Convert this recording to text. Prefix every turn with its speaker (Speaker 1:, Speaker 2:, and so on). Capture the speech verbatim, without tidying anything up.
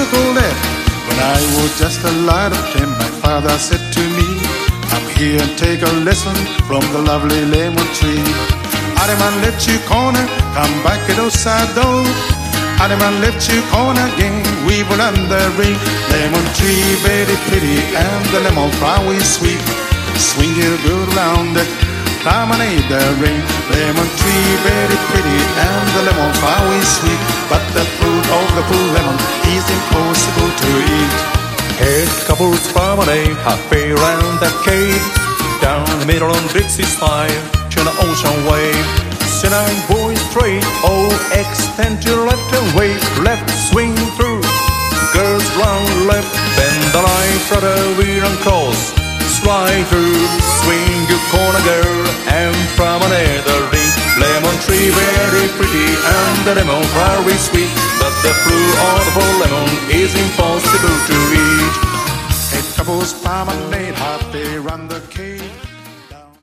Speaker 1: circle left. When I was just a lad of ten, my father said to me, come here and take a lesson from the lovely lemon tree. Adam left you corner, come back at outside door. Adam left you corner again, we were under ring. Lemon tree very pretty and the lemon flower is sweet. Swing your good around it, promenade the ring. Lemon tree very pretty and the lemon flower is sweet, but the fruit of the full lemon is impossible to eat.
Speaker 2: Eight couples promenade halfway around that cave. Down the middle on Dixie's fire, to the ocean wave. Nine boys straight, oh, extend your left and wave. Left swing through, girls round left. Bend the line, try the wheel and cross. Slide through, swing your corner girl, and promenade the ring. Lemon tree very pretty, and the lemon flower is sweet, but the fruit of the whole lemon is impossible to eat.
Speaker 1: Eight couples promenade halfway around the cave.